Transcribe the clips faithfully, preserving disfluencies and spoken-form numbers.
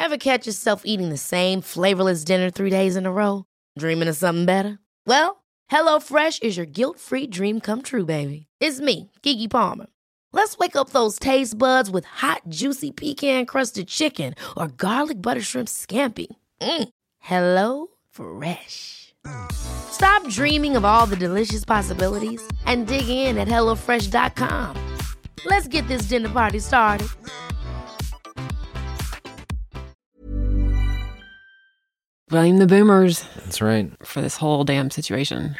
Ever catch yourself eating the same flavorless dinner three days in a row? Dreaming of something better? Well, HelloFresh is your guilt-free dream come true, baby. It's me, Keke Palmer. Let's wake up those taste buds with hot, juicy pecan-crusted chicken or garlic butter shrimp scampi. Mm. Hello Fresh. Stop dreaming of all the delicious possibilities and dig in at hello fresh dot com. Let's get this dinner party started. Blame the boomers. That's right. For this whole damn situation.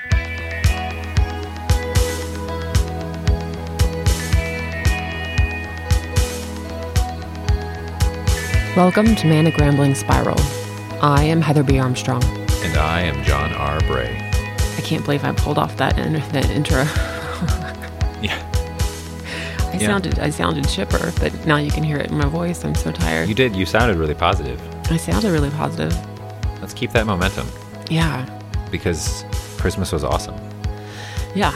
Welcome to Manic Rambling Spiral. I am Heather B. Armstrong. And I am John R. Bray. I can't believe I pulled off that, in, that intro. yeah. I yeah. sounded I sounded chipper, but now you can hear it in my voice. I'm so tired. You did. You sounded really positive. I sounded really positive. Let's keep that momentum. Yeah. Because Christmas was awesome. Yeah.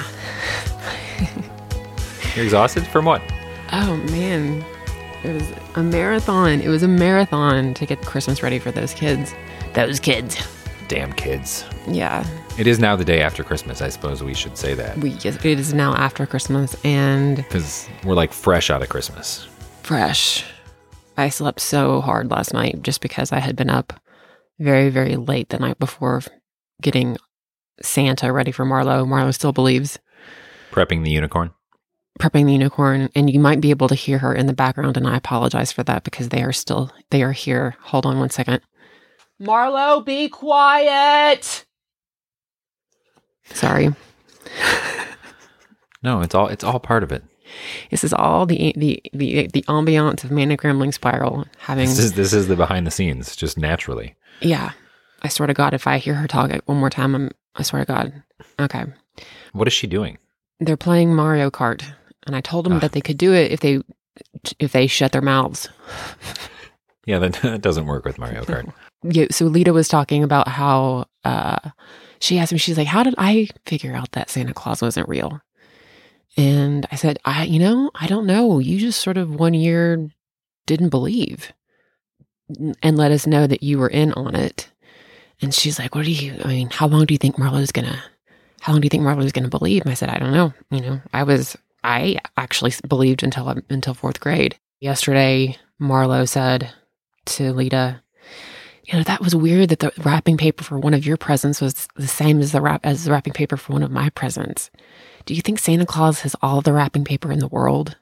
You're exhausted? From what? Oh, man. It was a marathon. It was a marathon to get Christmas ready for those kids. Those kids. Damn kids. Yeah. It is now the day after Christmas. I suppose we should say that. We, it is now after Christmas, and... Because we're like fresh out of Christmas. Fresh. I slept so hard last night just because I had been up very, very late the night before getting Santa ready for Marlo. Marlo still believes. Prepping the unicorn? Prepping the unicorn, and you might be able to hear her in the background, and I apologize for that because they are still, they are here. Hold on one second. Marlo, be quiet! Sorry. No, it's all, it's all part of it. This is all the the the, the ambiance of Manic Rambling Spiral. Having This is, this is the behind the scenes, just naturally. Yeah. I swear to God, if I hear her talk one more time, I'm, I swear to God. Okay. What is she doing? They're playing Mario Kart. And I told them uh, that they could do it if they if they shut their mouths. Yeah, that, that doesn't work with Mario Kart. Yeah, so Lita was talking about how uh, she asked me, she's like, how did I figure out that Santa Claus wasn't real? And I said, I, you know, I don't know. You just sort of one year didn't believe and let us know that you were in on it. And she's like, what do you, I mean, how long do you think Marlo's gonna, how long do you think Marlo's gonna believe? And I said, I don't know. You know, I was, I actually believed until, until fourth grade. Yesterday, Marlo said to Lita, you know, that was weird that the wrapping paper for one of your presents was the same as the wrap, as the wrapping paper for one of my presents. Do you think Santa Claus has all the wrapping paper in the world?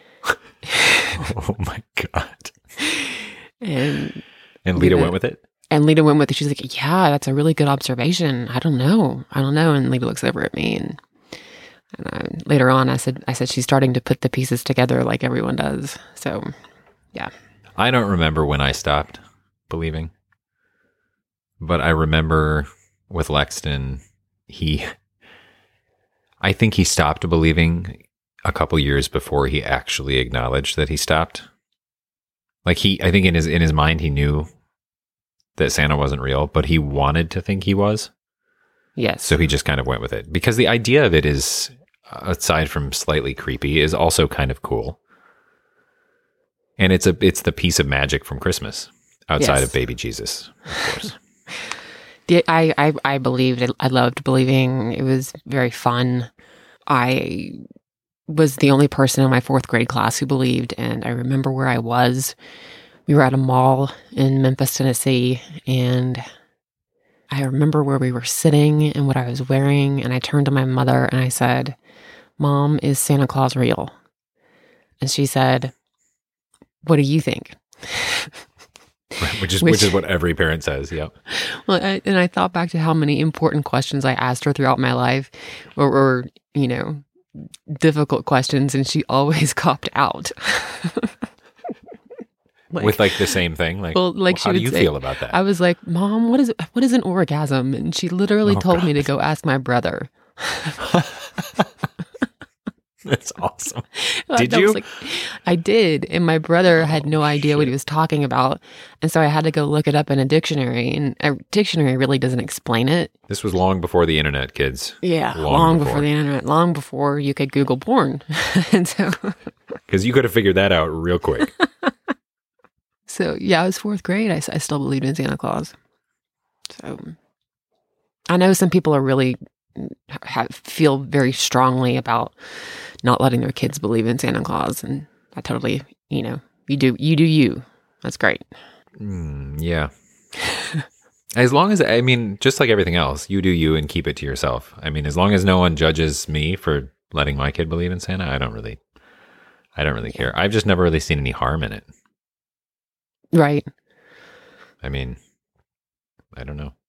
Oh my God. And and Lita, Lita went with it? And Lita went with it. She's like, yeah, that's a really good observation. I don't know. I don't know. And Lita looks over at me. And, and I, later on, I said, I said, she's starting to put the pieces together like everyone does. So, yeah. I don't remember when I stopped believing. But I remember with Lexton, he... I think he stopped believing a couple years before he actually acknowledged that he stopped. Like he, I think in his in his mind, he knew that Santa wasn't real, but he wanted to think he was. Yes. So he just kind of went with it. Because the idea of it is, aside from slightly creepy, is also kind of cool. And it's a it's the piece of magic from Christmas, outside yes. of baby Jesus, of course. the, I, I, I believed, I loved believing. It was very fun. I was the only person in my fourth grade class who believed, and I remember where I was. We were at a mall in Memphis, Tennessee, and I remember where we were sitting and what I was wearing, and I turned to my mother and I said, "Mom, is Santa Claus real?" And she said, "What do you think?" Right, which is which, which is what every parent says. Yep. Well, I, and I thought back to how many important questions I asked her throughout my life, or, or you know, difficult questions, and she always copped out. Like, with like the same thing, like, well, like well, she how would do you say, feel about that? I was like, "Mom, what is what is an orgasm?" And she literally oh, told God. me to go ask my brother. That's awesome. Did you? Was like, I did, and my brother had no idea shit. what he was talking about, and so I had to go look it up in a dictionary, and a dictionary really doesn't explain it. This was long before the internet, kids. Yeah, long, long before. before the internet, long before you could Google porn, and so because you could have figured that out real quick. So yeah, I was fourth grade. I, s- I still believed in Santa Claus. So I know some people are really have, feel very strongly about not letting their kids believe in Santa Claus, and I totally, you know, you do you do you. That's great. Mm, yeah. As long as, I mean, just like everything else, you do you and keep it to yourself. I mean, as long as no one judges me for letting my kid believe in Santa, I don't really, I don't really care. I've just never really seen any harm in it. Right. I mean, I don't know.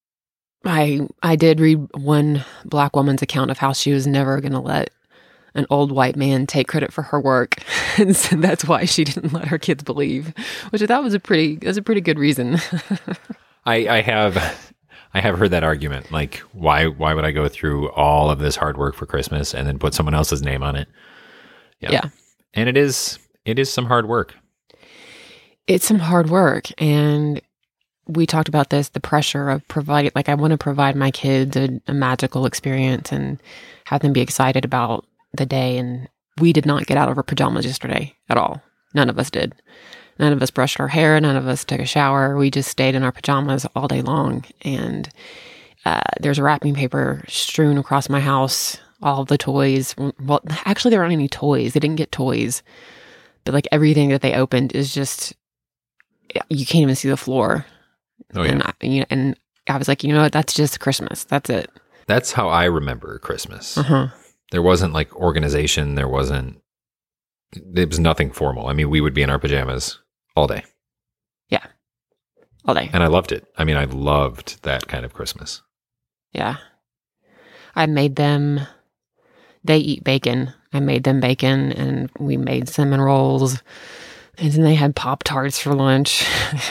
I I did read one black woman's account of how she was never going to let an old white man take credit for her work, and so that's why she didn't let her kids believe, which I thought was a pretty was a pretty good reason. I, I have, I have heard that argument. Like, why, why would I go through all of this hard work for Christmas and then put someone else's name on it? Yeah. Yeah. And it is, it is some hard work. It's some hard work, and we talked about this, the pressure of providing, like I want to provide my kids a, a magical experience and have them be excited about the day. And we did not get out of our pajamas yesterday at all. None of us did. None of us brushed our hair. None of us took a shower. We just stayed in our pajamas all day long. And uh, there's wrapping paper strewn across my house, all of the toys. Well, actually, there aren't any toys. They didn't get toys. But like everything that they opened is just, you can't even see the floor. Oh, yeah. And I, you know, and I was like, you know what? That's just Christmas. That's it. That's how I remember Christmas. Uh-huh. There wasn't like organization. There wasn't, it was nothing formal. I mean, we would be in our pajamas all day. Yeah. All day. And I loved it. I mean, I loved that kind of Christmas. Yeah. I made them, they eat bacon. I made them bacon, and we made cinnamon rolls. And then they had Pop-Tarts for lunch.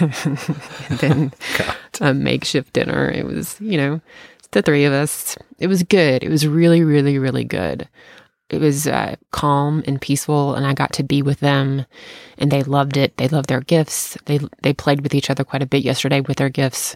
And then God. a makeshift dinner. It was, you know, the three of us. It was good. It was really, really, really good. It was uh, calm and peaceful, and I got to be with them, and they loved it. They loved their gifts. They they played with each other quite a bit yesterday with their gifts,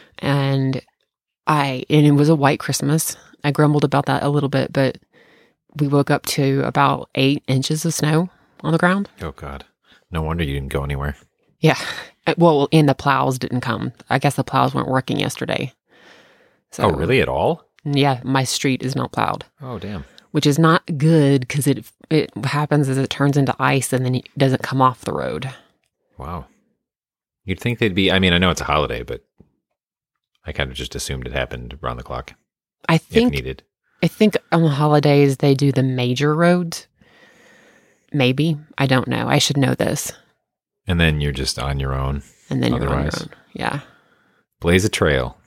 and I and it was a white Christmas. I grumbled about that a little bit, but we woke up to about eight inches of snow on the ground. Oh, God. No wonder you didn't go anywhere. Yeah. Well, and the plows didn't come. I guess the plows weren't working yesterday. So, Oh, really? At all? Yeah, my street is not plowed. Oh, damn. Which is not good because it it happens as it turns into ice and then it doesn't come off the road. Wow. You'd think they'd be, I mean, I know it's a holiday, but I kind of just assumed it happened around the clock I if think needed. I think on the holidays they do the major roads. Maybe. I don't know. I should know this. And then you're just on your own. And then you're on your Otherwise. own. Yeah. Blaze a trail.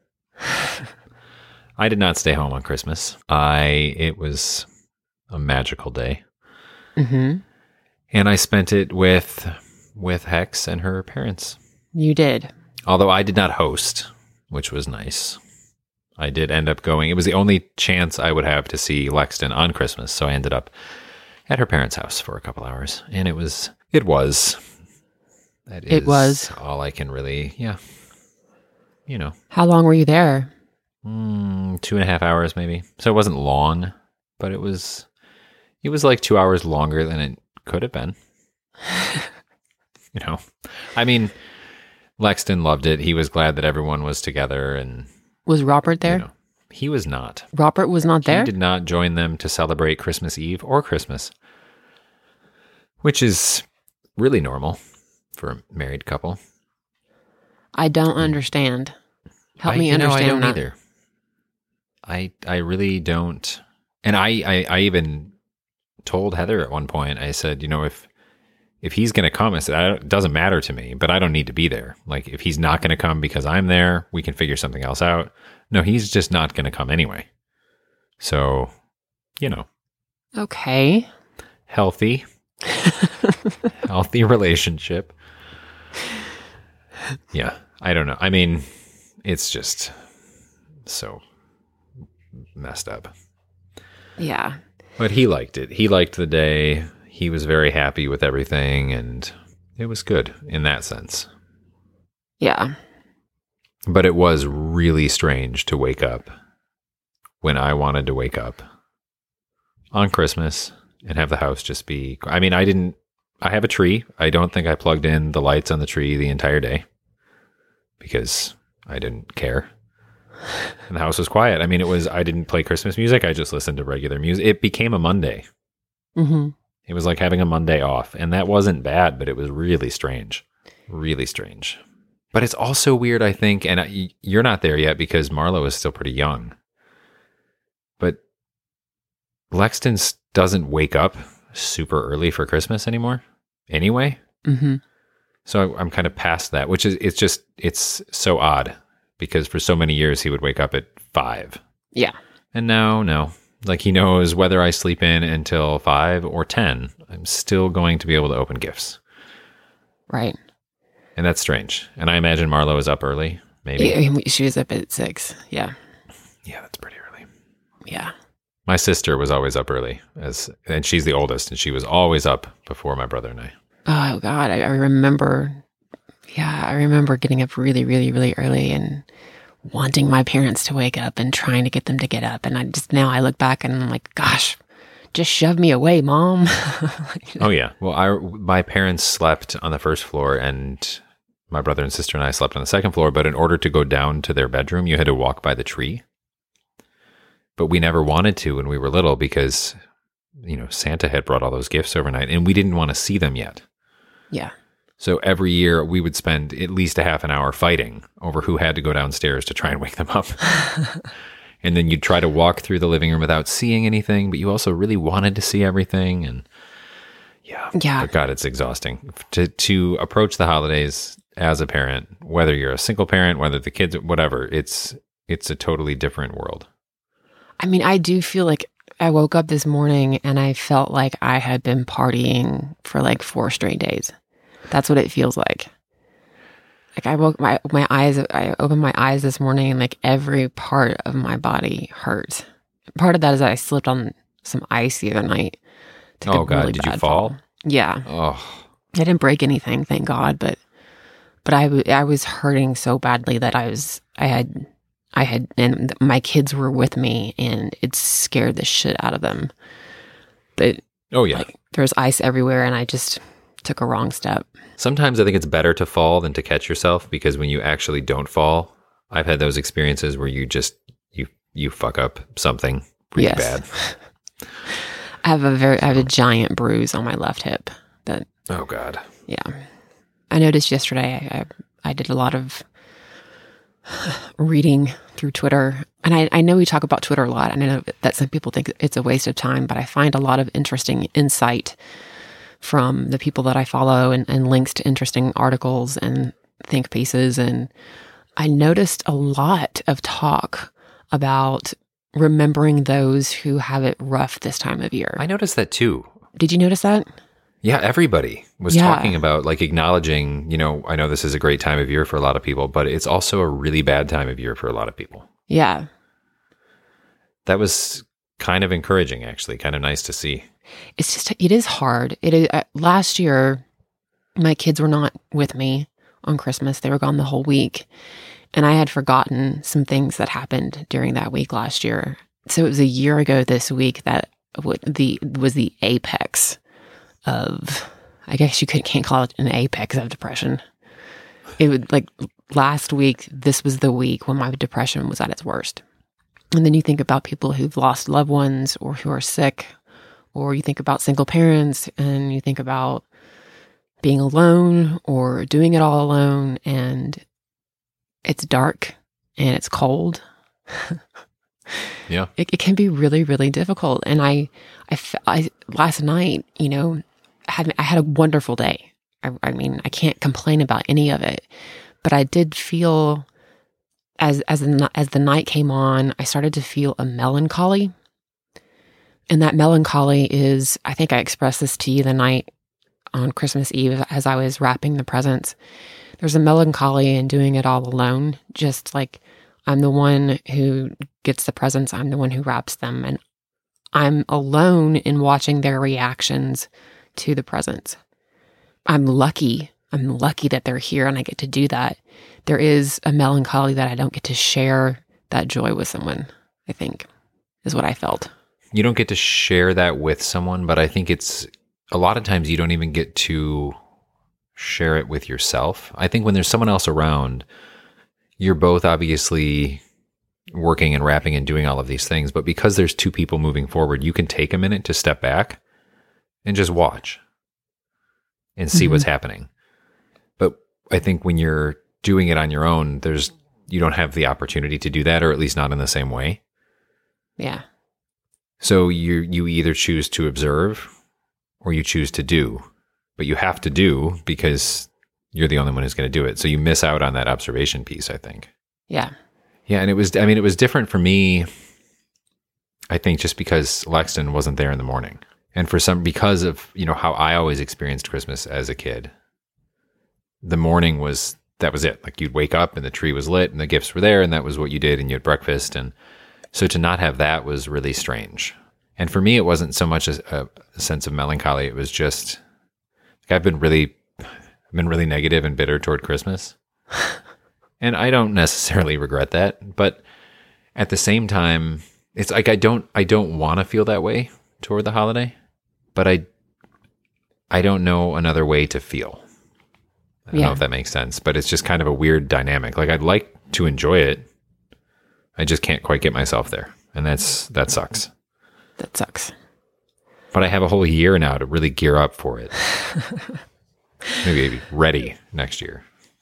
I did not stay home on Christmas. I, it was a magical day. Mm-hmm. And I spent it with, with Hex and her parents. You did. Although I did not host, which was nice. I did end up going. It was the only chance I would have to see Lexton on Christmas. So I ended up at her parents' house for a couple hours. And it was, it was, that is It was. all I can really, yeah. You know, How long were you there? mm, two and a half hours maybe. So it wasn't long, but it was, it was like two hours longer than it could have been. You know, I mean, Lexton loved it. He was glad that everyone was together, and Was Robert there? you know, he was not. Robert was not there? He did not join them to celebrate Christmas Eve or Christmas, which is really normal for a married couple. I don't understand. Help I, me you know, understand I don't that. either. I I really don't. And I, I I even told Heather at one point. I said, you know, if if he's going to come, I said, I don't, it doesn't matter to me, but I don't need to be there. Like, if he's not going to come because I'm there, we can figure something else out. No, he's just not going to come anyway. So, you know, Okay. healthy, healthy relationship. Yeah, I don't know. I mean, it's just so messed up. Yeah. But he liked it. He liked the day. He was very happy with everything, and it was good in that sense. Yeah. But it was really strange to wake up when I wanted to wake up on Christmas and have the house just be, I mean, I didn't I have a tree. I don't think I plugged in the lights on the tree the entire day because I didn't care. And the house was quiet. I mean, it was, I didn't play Christmas music. I just listened to regular music. It became a Monday. Mm-hmm. It was like having a Monday off. And that wasn't bad, but it was really strange. Really strange. But it's also weird, I think, and I, you're not there yet because Marlo is still pretty young. But Lexton doesn't wake up super early for Christmas anymore anyway. Mm-hmm. So I'm kind of past that, which is, it's just, it's so odd because for so many years he would wake up at five. Yeah. And now, no. Like he knows whether I sleep in until five or ten, I'm still going to be able to open gifts. Right. And that's strange. And I imagine Marlo is up early, maybe. Yeah, she was up at six. Yeah. Yeah, that's pretty early. Yeah. My sister was always up early, as and she's the oldest, and she was always up before my brother and I. Oh, God. I, I remember, yeah, I remember getting up really, really, really early and wanting my parents to wake up and trying to get them to get up. And I just, now I look back and I'm like, gosh, just shove me away, Mom. Oh, yeah. Well, I, my parents slept on the first floor, and my brother and sister and I slept on the second floor. But in order to go down to their bedroom, you had to walk by the tree. But we never wanted to when we were little because, you know, Santa had brought all those gifts overnight and we didn't want to see them yet. Yeah. So every year we would spend at least a half an hour fighting over who had to go downstairs to try and wake them up. And then you'd try to walk through the living room without seeing anything, but you also really wanted to see everything. And yeah, yeah. But God, it's exhausting to, to approach the holidays as a parent, whether you're a single parent, whether the kids, whatever, it's, it's a totally different world. I mean, I do feel like I woke up this morning and I felt like I had been partying for like four straight days. That's what it feels like. Like I woke my my eyes. I opened my eyes this morning and like every part of my body hurt. Part of that is that I slipped on some ice the other night. Took Oh a God! really Did you bad fall? Yeah. Oh, I didn't break anything, thank God. But but I w- I was hurting so badly that I was I had. I had, and my kids were with me, and it scared the shit out of them. But oh yeah, like, there was ice everywhere, and I just took a wrong step. Sometimes I think it's better to fall than to catch yourself, because when you actually don't fall, I've had those experiences where you just you you fuck up something really yes. bad. I have a very I have a giant bruise on my left hip. That oh God, yeah. I noticed yesterday. I I, I did a lot of reading through Twitter. And I, I know we talk about Twitter a lot, and I know that some people think it's a waste of time, but I find a lot of interesting insight from the people that I follow and, and links to interesting articles and think pieces. And I noticed a lot of talk about remembering those who have it rough this time of year. I noticed that too. Did you notice that? Yeah, everybody was Yeah. talking about, like, acknowledging, you know, I know this is a great time of year for a lot of people, but it's also a really bad time of year for a lot of people. Yeah. That was kind of encouraging, actually, kind of nice to see. It's just, it is hard. It is, uh, last year, my kids were not with me on Christmas. They were gone the whole week. And I had forgotten some things that happened during that week last year. So it was a year ago this week that w- the was the apex of, I guess you could, can't call it an apex of depression. It would, like, last week, this was the week when my depression was at its worst. And then you think about people who've lost loved ones or who are sick, or you think about single parents, and you think about being alone or doing it all alone, and it's dark and it's cold. Yeah. It, it can be really, really difficult. And I, I, I last night, you know, had I had a wonderful day. I, I mean, I can't complain about any of it, but I did feel as as the, as the night came on, I started to feel a melancholy. And that melancholy is, I think I expressed this to you the night on Christmas Eve as I was wrapping the presents. There's a melancholy in doing it all alone. Just like I'm the one who gets the presents, I'm the one who wraps them, and I'm alone in watching their reactions to the presents. I'm lucky. I'm lucky that they're here and I get to do that. There is a melancholy that I don't get to share that joy with someone, I think, is what I felt. You don't get to share that with someone, but I think it's a lot of times you don't even get to share it with yourself. I think when there's someone else around, you're both obviously working and wrapping and doing all of these things, but because there's two people moving forward, you can take a minute to step back and just watch and see mm-hmm. what's happening. But I think when you're doing it on your own, there's you don't have the opportunity to do that, or at least not in the same way. Yeah. So you you either choose to observe or you choose to do, but you have to do because you're the only one who's going to do it. So you miss out on that observation piece, I think. Yeah. Yeah, and it was, I mean, it was different for me, I think, just because Lexton wasn't there in the morning. And for some, because of, you know, how I always experienced Christmas as a kid, the morning was, that was it. Like you'd wake up and the tree was lit and the gifts were there and that was what you did and you had breakfast. And so to not have that was really strange. And for me, it wasn't so much a, a sense of melancholy. It was just, like I've been really, I've been really negative and bitter toward Christmas. And I don't necessarily regret that, but at the same time, it's like I don't I don't want to feel that way toward the holiday, but I I don't know another way to feel. I don't yeah. know if that makes sense, but it's just kind of a weird dynamic. Like I'd like to enjoy it. I just can't quite get myself there, and that's that sucks. That sucks. But I have a whole year now to really gear up for it. Maybe be ready next year.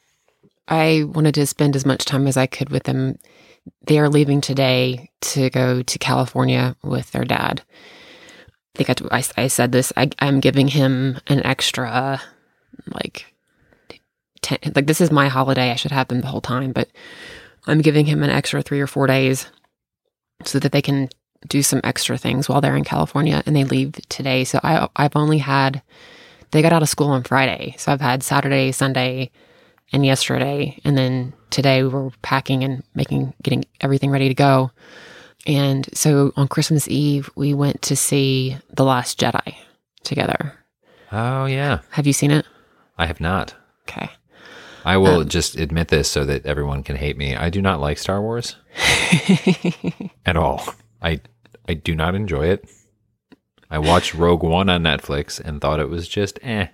I wanted to spend as much time as I could with them. They are leaving today to go to California with their dad. I think I, I, I said this. I, I'm giving him an extra, like, ten, like this is my holiday. I should have them the whole time, but I'm giving him an extra three or four days so that they can do some extra things while they're in California. And they leave today. So I, I've only had, they got out of school on Friday. So I've had Saturday, Sunday, and yesterday, and then today we were packing and making, getting everything ready to go. And so on Christmas Eve, we went to see The Last Jedi together. Oh, yeah. Have you seen it? I have not. Okay. I will Um, just admit this so that everyone can hate me. I do not like Star Wars at all. I I do not enjoy it. I watched Rogue One on Netflix and thought it was just eh.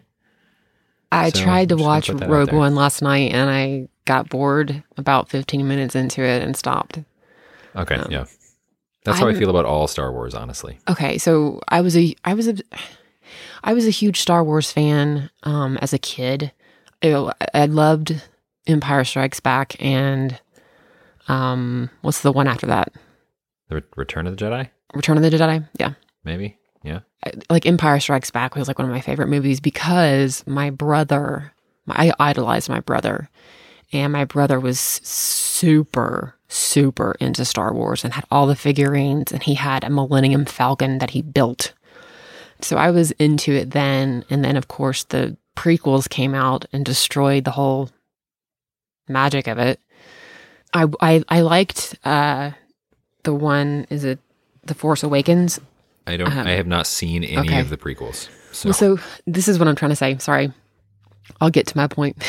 I So, tried to I'm just gonna watch put that out Rogue there. One last night, and I got bored about fifteen minutes into it and stopped. Okay, Um, yeah. That's how I I'm- feel about all Star Wars, honestly. Okay, so I was a I was a I was a huge Star Wars fan um, as a kid. I, I loved Empire Strikes Back and um, what's the one after that? The Re- Return of the Jedi, Return of the Jedi. Yeah, maybe? Yeah. I- like Empire Strikes Back was like one of my favorite movies because my brother, I idolized my brother, and my brother was super, super into Star Wars and had all the figurines, and he had a Millennium Falcon that he built. So I was into it then, and then of course the prequels came out and destroyed the whole magic of it. I I, I liked uh, the one, is it The Force Awakens? I don't. Um, I have not seen any okay. of the prequels. So, Well, so this is what I'm trying to say. Sorry. I'll get to my point.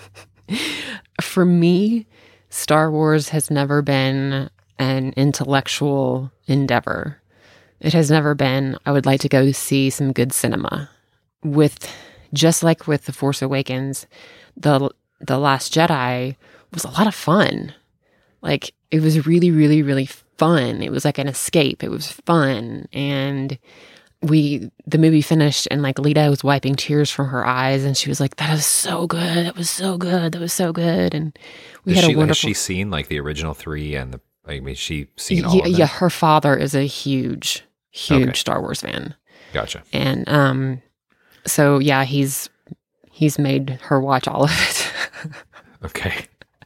For me, Star Wars has never been an intellectual endeavor. It has never been, I would like to go see some good cinema. With, just like with The Force Awakens, the The Last Jedi was a lot of fun. Like, it was really, really, really fun. It was like an escape. It was fun. And we, the movie finished and like Lita was wiping tears from her eyes and she was like, that was so good. That was so good. That was so good. And we Does had she, a wonderful. has she seen like the original three and the? I mean, she seen all yeah, of them? yeah, her father is a huge, huge Okay. Star Wars fan. Gotcha. And um, so yeah, he's he's made her watch all of it. Okay.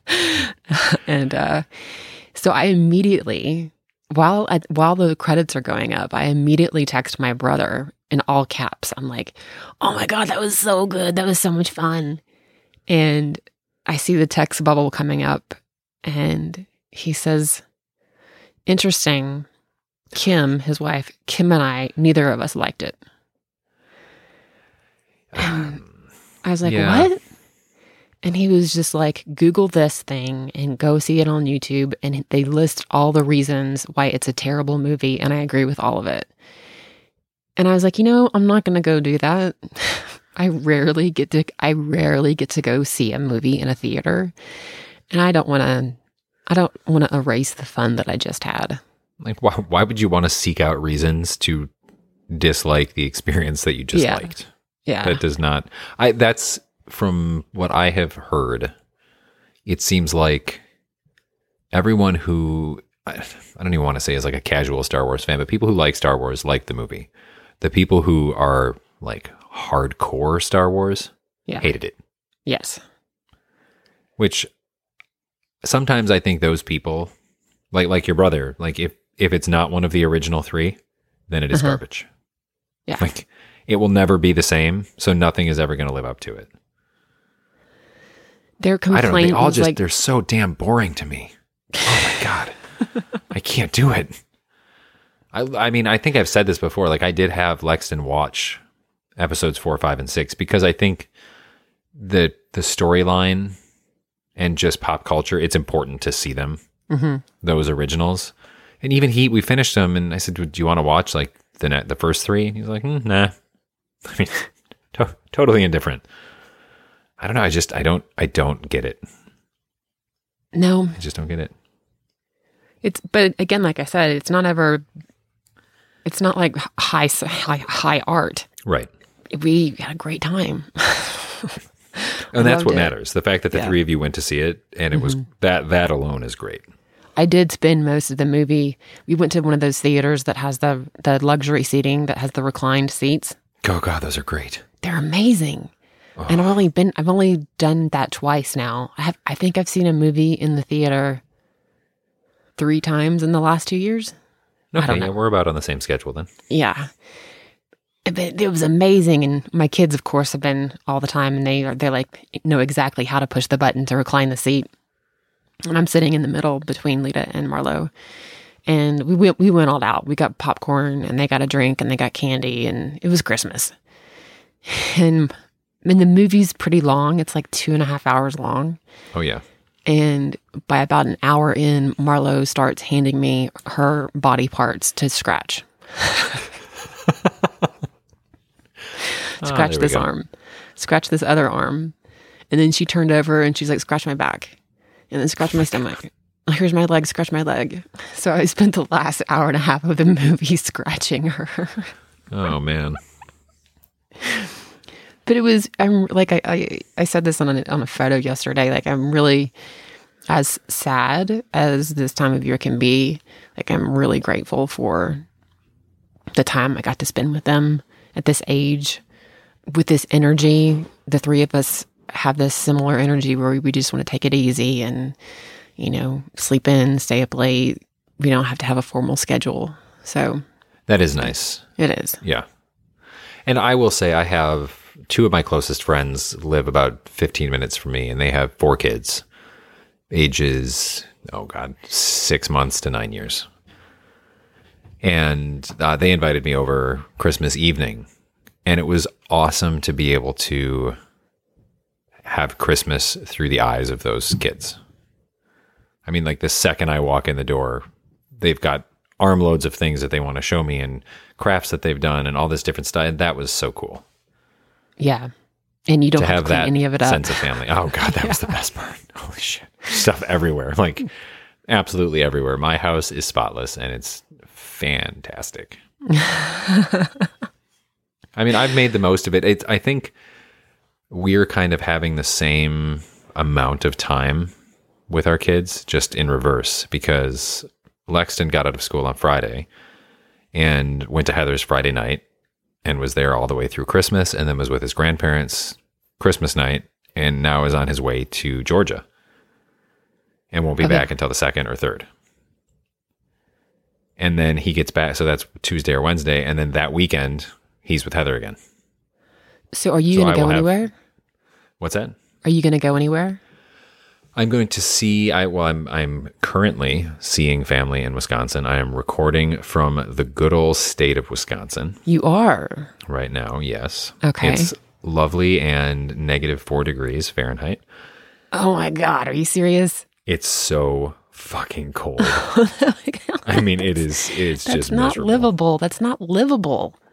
And uh, so I immediately, while I, while the credits are going up, I immediately text my brother in all caps. I'm like, "Oh my god, that was so good! That was so much fun!" And I see the text bubble coming up, and he says, "Interesting. Kim, his wife, Kim and I, neither of us liked it." And I was like, Yeah. "What?" And he was just like, Google this thing and go see it on YouTube. And they list all the reasons why it's a terrible movie. And I agree with all of it. And I was like, you know, I'm not going to go do that. I rarely get to, I rarely get to go see a movie in a theater. And I don't want to, I don't want to erase the fun that I just had. Like, why, why would you want to seek out reasons to dislike the experience that you just Yeah. liked? Yeah. That does not, I, that's from what I have heard. It seems like everyone who, I, I don't even want to say is like a casual Star Wars fan, but people who like Star Wars like the movie. The people who are like hardcore Star Wars Yeah. hated it. Yes. Which sometimes I think those people, like like your brother, like if, if it's not one of the original three, then it is Uh-huh. garbage. Yeah. Like it will never be the same, so nothing is ever going to live up to it. Their I complaint don't know. They all was just, like, they're so damn boring to me. Oh my God. I can't do it. I, I mean, I think I've said this before. Like I did have Lexton watch episodes four, five, and six because I think the, the storyline and just pop culture, it's important to see them, mm-hmm. those originals. And even he, we finished them and I said, do you want to watch like the net, the first three? And he's like, mm, nah. I mean, to- totally indifferent. I don't know. I just, I don't, I don't get it. No, I just don't get it. it's, but again, like I said, it's not ever, it's not like high, high, high art. Right. We had a great time. And that's loved what it. matters. The fact that the Yeah. three of you went to see it and it was that, that alone is great. I did spend most of the movie. We went to one of those theaters that has the, the luxury seating that has the reclined seats. Oh God, those are great. They're amazing. Oh. And I've only been, I've only done that twice now. I have, I think I've seen a movie in the theater three times in the last two years. Okay, don't yeah, know. we're about on the same schedule then. Yeah. But it was amazing. And my kids, of course, have been all the time and they are, they're like, know exactly how to push the button to recline the seat. And I'm sitting in the middle between Lita and Marlo. And we went, we went all out. We got popcorn and they got a drink and they got candy and it was Christmas. And, and the movie's pretty long. It's like two and a half hours long. Oh yeah. And by about an hour in, Marlo starts handing me her body parts to scratch. Scratch there we this go. arm, scratch this other arm. And then she turned over and she's like, scratch my back. And then scratch my stomach. Here's my leg, scratch my leg. So I spent the last hour and a half of the movie scratching her. Oh man. But it was, I'm like, I, I, I said this on a, on a photo yesterday. Like, I'm really, as sad as this time of year can be, like, I'm really grateful for the time I got to spend with them at this age, with this energy. The three of us have this similar energy where we just want to take it easy and, you know, sleep in, stay up late. We don't have to have a formal schedule. So That is nice. it is. Yeah. And I will say I have two of my closest friends live about fifteen minutes from me and they have four kids, ages, oh God, six months to nine years. And uh, they invited me over Christmas evening and it was awesome to be able to have Christmas through the eyes of those kids. I mean, like the second I walk in the door, they've got armloads of things that they want to show me and crafts that they've done and all this different stuff. And that was so cool Yeah. And you don't to have, have to clean that any of it up. sense of family. Oh God, that was the best part. Holy shit. Stuff everywhere. Like absolutely everywhere. My house is spotless and it's fantastic. I mean, I've made the most of it. It's, I think we're kind of having the same amount of time with our kids, just in reverse, because Lexton got out of school on Friday and went to Heather's Friday night and was there all the way through Christmas and then was with his grandparents Christmas night and now is on his way to Georgia and won't be Okay. back until the second or third. And then he gets back, so that's Tuesday or Wednesday, and then that weekend he's with Heather again. So are you So going I to go will have- anywhere? What's that? Are you going to go anywhere? I'm going to see. I well, I'm I'm currently seeing family in Wisconsin. I am recording from the good old state of Wisconsin You are. right now. Yes. Okay. It's lovely and negative four degrees Fahrenheit. Oh my God. Are you serious? It's so fucking cold. I mean, it is. It's That's just not miserable. livable. That's not livable.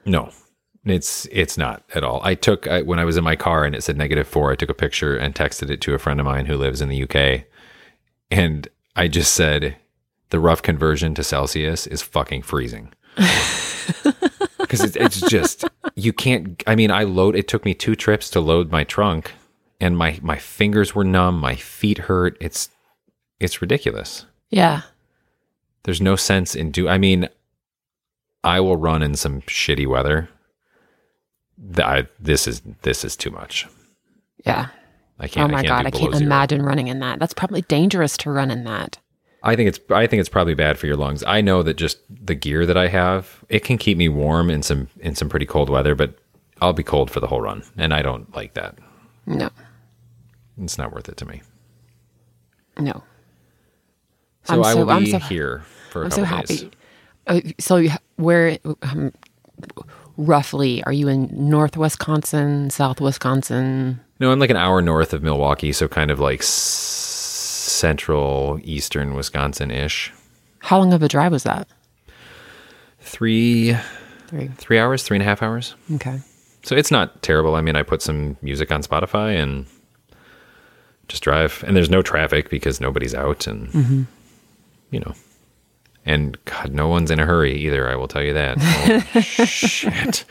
No, it's it's not at all. I took I, when I was in my car and it said negative four. I took a picture and texted it to a friend of mine who lives in the U K, and I just said the rough conversion to Celsius is fucking freezing. Because it's, it's just you can't. I mean, I load. It took me two trips to load my trunk, and my my fingers were numb. My feet hurt. It's it's ridiculous. Yeah. There's no sense in do. I mean, I will run in some shitty weather. I, this is this is too much. Yeah. I can't. Oh my I can't God, do I below can't zero. imagine running in that. That's probably dangerous to run in that. I think it's I think it's probably bad for your lungs. I know that just the gear that I have, it can keep me warm in some in some pretty cold weather, but I'll be cold for the whole run, and I don't like that. No. It's not worth it to me. No. So I'm I so- will be I'm so- here for a I'm couple so happy. days. Uh, so you- where um, roughly are you in North Wisconsin, South Wisconsin? No, I'm like an hour north of Milwaukee, so kind of like s- central eastern Wisconsin-ish. How long of a drive was that? Three, Three. three hours, three and a half hours. Okay. So it's not terrible. I mean, I put some music on Spotify and just drive. And there's no traffic because nobody's out and, Mm-hmm. you know. And God, no one's in a hurry either, I will tell you that. Oh, shit.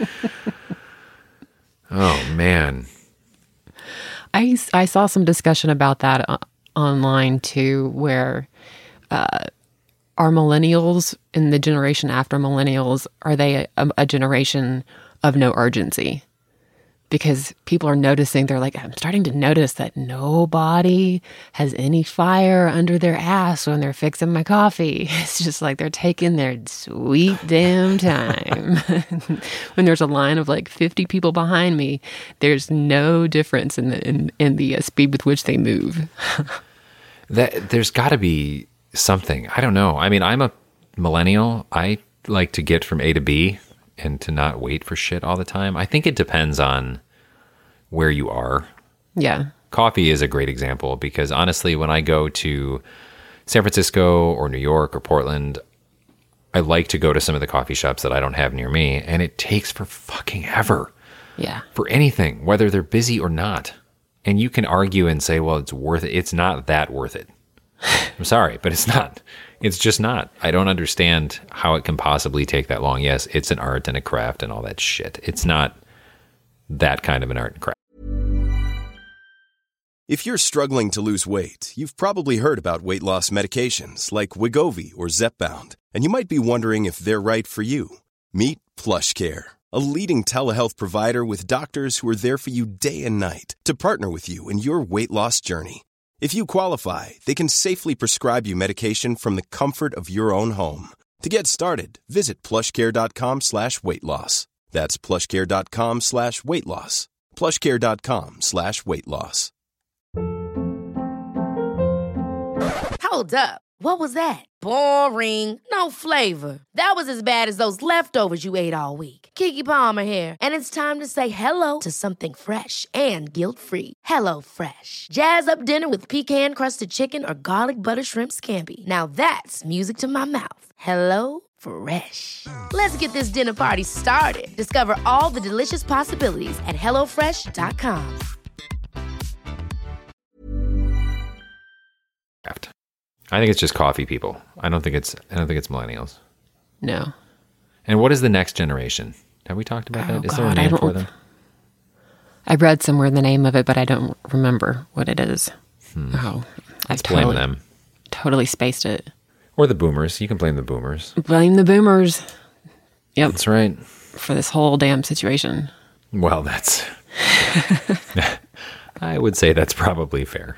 Oh, man. I, I saw some discussion about that uh, online too, where uh, are millennials and the generation after millennials, are they a, a generation of no urgency? Because people are noticing, they're like, I'm starting to notice that nobody has any fire under their ass when they're fixing my coffee. It's just like they're taking their sweet damn time. When there's a line of like fifty people behind me, there's no difference in the in, in the uh, speed with which they move. That there's got to be something. I don't know. I mean, I'm a millennial. I like to get from A to B and to not wait for shit all the time. I think it depends on where you are. Yeah. Coffee is a great example because honestly, when I go to San Francisco or New York or Portland, I like to go to some of the coffee shops that I don't have near me, and it takes for fucking ever. Yeah. For anything, whether they're busy or not. And you can argue and say, well, it's worth it. It's not that worth it. I'm sorry, but it's not. It's just not. I don't understand how it can possibly take that long. Yes, it's an art and a craft and all that shit. It's not that kind of an art and craft. If you're struggling to lose weight, you've probably heard about weight loss medications like Wegovy or Zepbound, and you might be wondering if they're right for you. Meet PlushCare, a leading telehealth provider with doctors who are there for you day and night to partner with you in your weight loss journey. If you qualify, they can safely prescribe you medication from the comfort of your own home. To get started, visit plushcare.com slash weight loss. That's plushcare.com slash weight loss. plushcare.com slash weight loss. Hold up. What was that? Boring. No flavor. That was as bad as those leftovers you ate all week. Keke Palmer here, and it's time to say hello to something fresh and guilt-free. Hello Fresh. Jazz up dinner with pecan-crusted chicken or garlic butter shrimp scampi. Now that's music to my mouth. Hello Fresh. Let's get this dinner party started. Discover all the delicious possibilities at hello fresh dot com. I think it's just coffee people. I don't think it's I don't think it's millennials. No. And what is the next generation? Have we talked about Oh, that? Is there a God, I name don't- for them? I read somewhere the name of it, but I don't remember what it is. Hmm. Oh, I've Let's blame totally, them. totally spaced it. Or the boomers. You can blame the boomers. Blame the boomers. Yep. That's right. For this whole damn situation. Well, that's... I would say that's probably fair.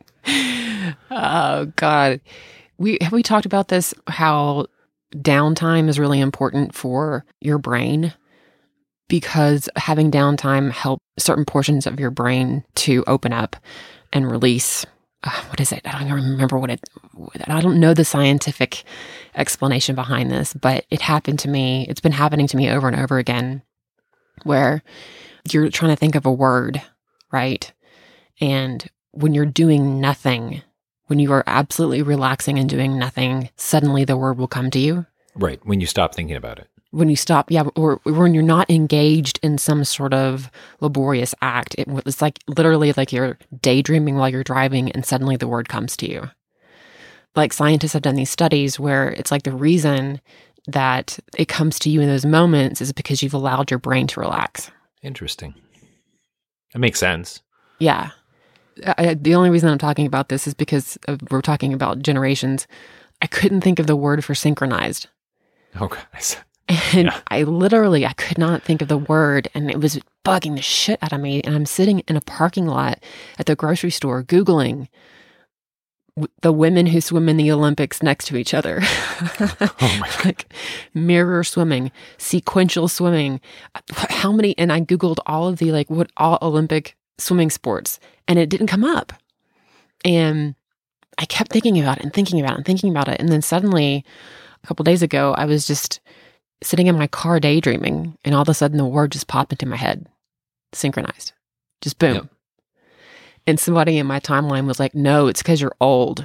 Oh God, we have we talked about this? How downtime is really important for your brain, because having downtime helps certain portions of your brain to open up and release. Uh, what is it? I don't even remember what it. I don't know the scientific explanation behind this, but it happened to me. It's been happening to me over and over again, where you're trying to think of a word, right? And when you're doing nothing, when you are absolutely relaxing and doing nothing, suddenly the word will come to you. Right. When you stop thinking about it. when you stop, yeah, or, or when you're not engaged in some sort of laborious act. It, it's like literally like you're daydreaming while you're driving and suddenly the word comes to you. Like scientists have done these studies where it's like the reason that it comes to you in those moments is because you've allowed your brain to relax. Interesting. That makes sense. Yeah. I, the only reason I'm talking about this is because of, we're talking about generations. I couldn't think of the word for synchronized. Oh, guys. And Yeah. I literally, I could not think of the word, and it was bugging the shit out of me. And I'm sitting in a parking lot at the grocery store Googling w- the women who swim in the Olympics next to each other. Oh my God. Like mirror swimming, sequential swimming. How many, and I Googled all of the like what all Olympic swimming sports, and it didn't come up. And I kept thinking about it and thinking about it and thinking about it. And then suddenly, a couple days ago, I was just sitting in my car daydreaming, and all of a sudden the word just popped into my head. Synchronized. Just boom. Yep. And somebody in my timeline was like, no, it's because you're old.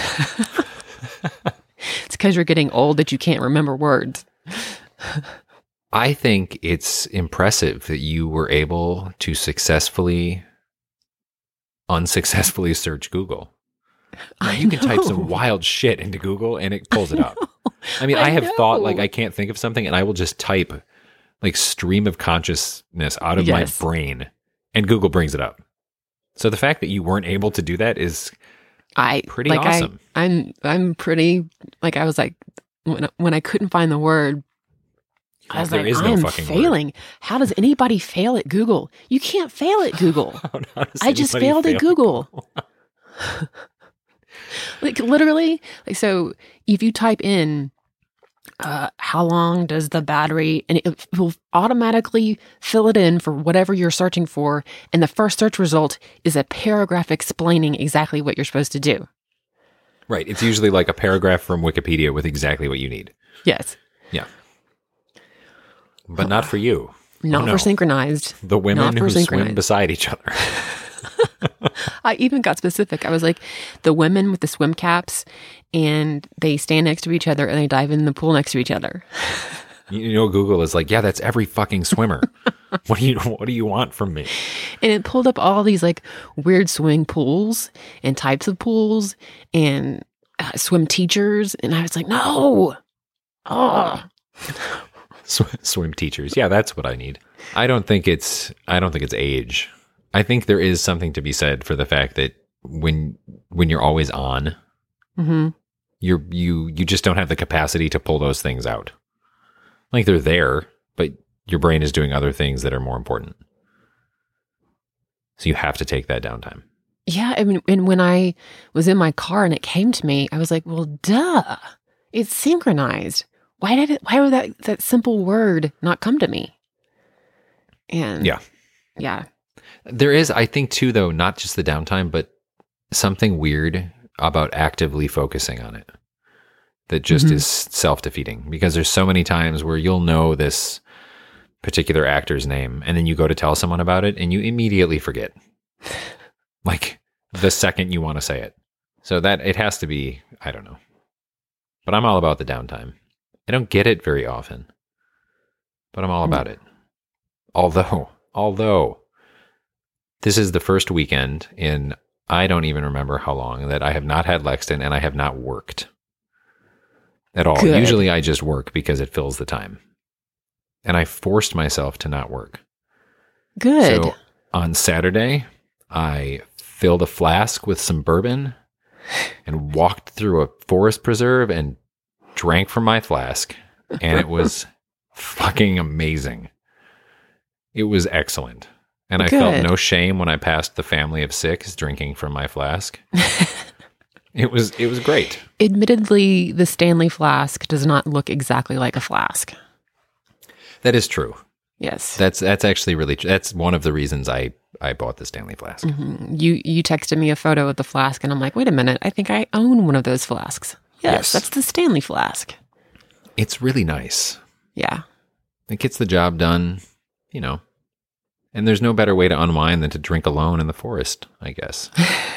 It's because you're getting old that you can't remember words. I think it's impressive that you were able to successfully, unsuccessfully search Google. Now, you can type some wild shit into Google and it pulls it up. I mean, I, I have know. thought like I can't think of something and I will just type like stream of consciousness out of Yes. my brain and Google brings it up. So the fact that you weren't able to do that is I pretty like awesome. I, I'm I'm pretty like I was like when when I couldn't find the word, I was There like, is no I'm fucking word. failing. How does anybody fail at Google? You can't fail at Google. How does I just anybody failed at fail Google. Like literally, like so if you type in uh, how long does the battery, and it will automatically fill it in for whatever you're searching for. And the first search result is a paragraph explaining exactly what you're supposed to do. Right. It's usually like a paragraph from Wikipedia with exactly what you need. Yes. Yeah. But not for you. Not Oh, no. for synchronized. The women Not for who swim synchronized. beside each other. I even got specific. I was like, the women with the swim caps, and they stand next to each other and they dive in the pool next to each other. You know, Google is like, yeah, that's every fucking swimmer. What do you What do you want from me? And it pulled up all these like weird swimming pools and types of pools and uh, swim teachers. And I was like, no. Oh, Sw- swim teachers. Yeah, that's what I need. I don't think it's. I don't think it's age. I think there is something to be said for the fact that when when you're always on, hmm you're you you just don't have the capacity to pull those things out. Like they're there, but your brain is doing other things that are more important. So you have to take that downtime. Yeah. I mean, and when I was in my car and it came to me, I was like, well, duh, it's synchronized. Why did it, why would that, that simple word not come to me? And Yeah. yeah. There is, I think, too, though, not just the downtime, but something weird about actively focusing on it that just Mhm. is self-defeating, because there's so many times where you'll know this particular actor's name and then you go to tell someone about it and you immediately forget. Like the second you want to say it. So that it has to be, I don't know. But I'm all about the downtime. I don't get it very often, but I'm all about it. Although, although this is the first weekend in, I don't even remember how long, that I have not had Lexton and I have not worked at all. Good. Usually I just work because it fills the time. And I forced myself to not work. Good. So on Saturday, I filled a flask with some bourbon and walked through a forest preserve and drank from my flask. And it was fucking amazing. It was excellent. And I felt Good. no shame when I passed the family of six drinking from my flask. It was it was great. Admittedly, the Stanley flask does not look exactly like a flask. That is true. Yes. That's that's actually really tr- that's one of the reasons I I bought the Stanley flask. Mhm. You you texted me a photo of the flask, and I'm like, wait a minute, I think I own one of those flasks. Yes, Yes. that's the Stanley flask. It's really nice. Yeah. It gets the job done, you know. And there's no better way to unwind than to drink alone in the forest, I guess.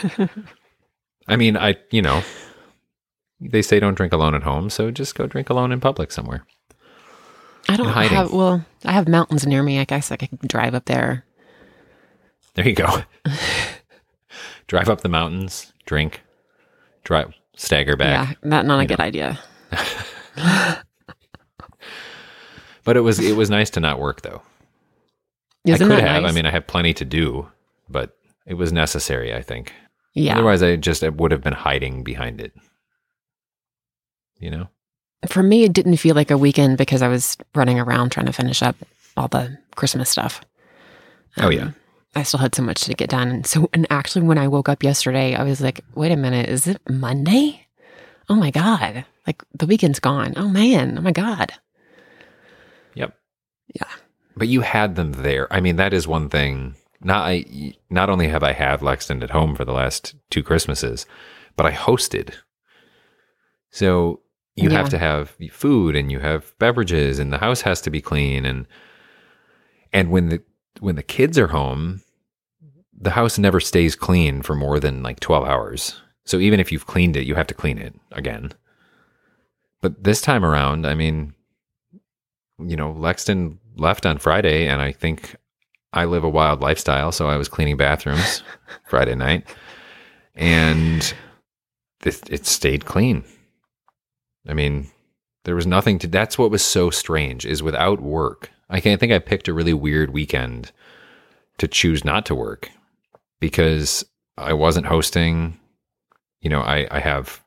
I mean, I, you know, they say don't drink alone at home, so just go drink alone in public somewhere. I don't in hiding. have, well, I have mountains near me. I guess I could drive up there. There you go. Drive up the mountains, drink, drive, stagger back. Yeah, that not a you good know. idea. But it was it was nice to not work though. Isn't I could that have. nice? I mean, I have plenty to do, but it was necessary, I think. Yeah. Otherwise, I just I would have been hiding behind it. You know? For me, it didn't feel like a weekend because I was running around trying to finish up all the Christmas stuff. Oh, yeah. I still had so much to get done. And so, and actually, when I woke up yesterday, I was like, wait a minute, is it Monday? Oh my God. Like the weekend's gone. Oh man. Oh my God. Yep. Yeah. But you had them there. I mean, that is one thing. Not I. Not only have I had Lexton at home for the last two Christmases, but I hosted. So you Yeah. have to have food and you have beverages and the house has to be clean and and when the when the kids are home, the house never stays clean for more than like twelve hours. So even if you've cleaned it, you have to clean it again. But this time around, I mean, you know, Lexton left on Friday and I think I live a wild lifestyle, so I was cleaning bathrooms Friday night and it, it stayed clean. I mean, there was nothing to, that's what was so strange is without work. I can't think I picked a really weird weekend to choose not to work because I wasn't hosting. You know, I, I have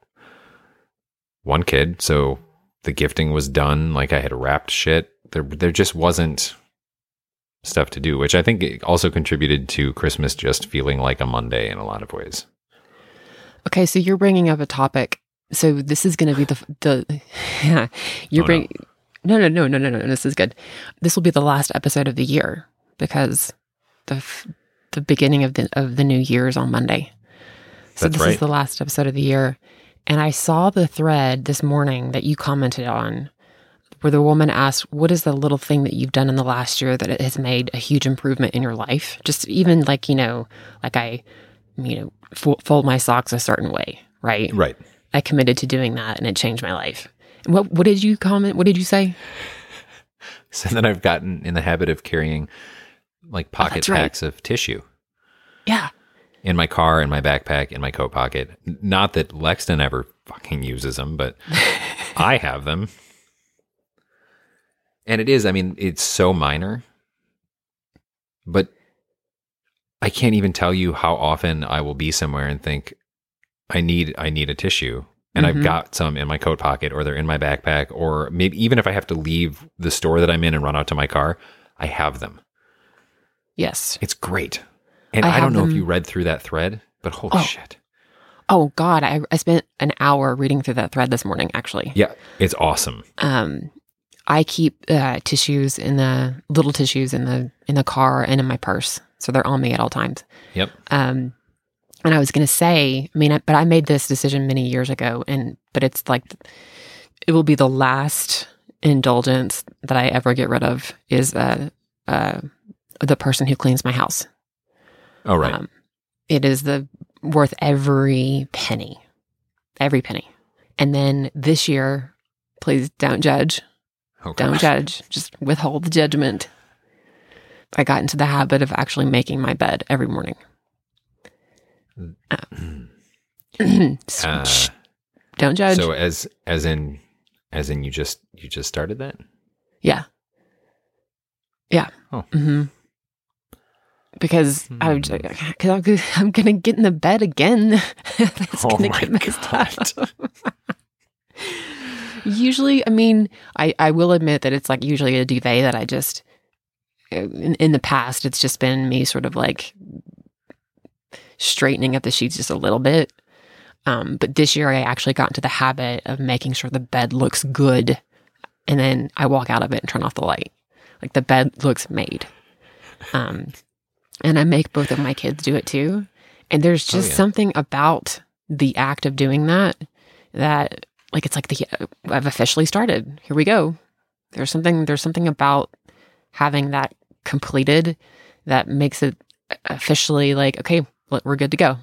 one kid, so the gifting was done. Like I had wrapped shit. There, there just wasn't stuff to do, which I think it also contributed to Christmas just feeling like a Monday in a lot of ways. Okay. So you're bringing up a topic. So this is going to be the, the, yeah, you're Oh, no. bringing, no, no, no, no, no, no, this is good. This will be the last episode of the year because the, f- the beginning of the, of the new year is on Monday. So That's this right. is the last episode of the year. And I saw the thread this morning that you commented on where the woman asked, what is the little thing that you've done in the last year that it has made a huge improvement in your life? Just even like, you know, like I, you know, fo- fold my socks a certain way, right? Right. I committed to doing that and it changed my life. And what, what did you comment? What did you say? So then I've gotten in the habit of carrying like pocket that's right. packs of tissue Yeah. in my car, in my backpack, in my coat pocket. N- Not that Lexton ever fucking uses them, but I have them. And it is, I mean, it's so minor, but I can't even tell you how often I will be somewhere and think, I need, I need a tissue. And Mhm. I've got some in my coat pocket or they're in my backpack, or maybe even if I have to leave the store that I'm in and run out to my car, I have them. Yes. It's great. And I I, don't have know if them- you read through that thread, but holy Oh. shit. Oh God. I, I spent an hour reading through that thread this morning, actually. Yeah, it's awesome. Um, I keep uh, tissues in the little tissues in the in the car and in my purse, so they're on me at all times. Yep. Um, and I was going to say, I mean, I, but I made this decision many years ago, and but it's like it will be the last indulgence that I ever get rid of is uh, uh, the person who cleans my house. Oh, right. Um, it is the worth every penny, every penny. And then this year, please don't judge. oh, Don't gosh. judge. Just withhold the judgment. I got into the habit of actually making my bed every morning. Uh, Uh, don't judge. so as as in as in you just you just started that? yeah. Yeah. Oh. hmm Because I would, Hmm. cause I'm, go- I'm gonna get in the bed again. It's Oh gonna my get messed God. up. Usually, I mean, I, I will admit that it's like usually a duvet that I just, in, in the past, it's just been me sort of like straightening up the sheets just a little bit. Um, but this year I actually got into the habit of making sure the bed looks good. And then I walk out of it and turn off the light. Like the bed looks made. Um, and I make both of my kids do it too. And there's just Oh, yeah. something about the act of doing that, that like, it's like the, I've officially started. Here we go. There's something, there's something about having that completed that makes it officially like, okay, well, we're good to go.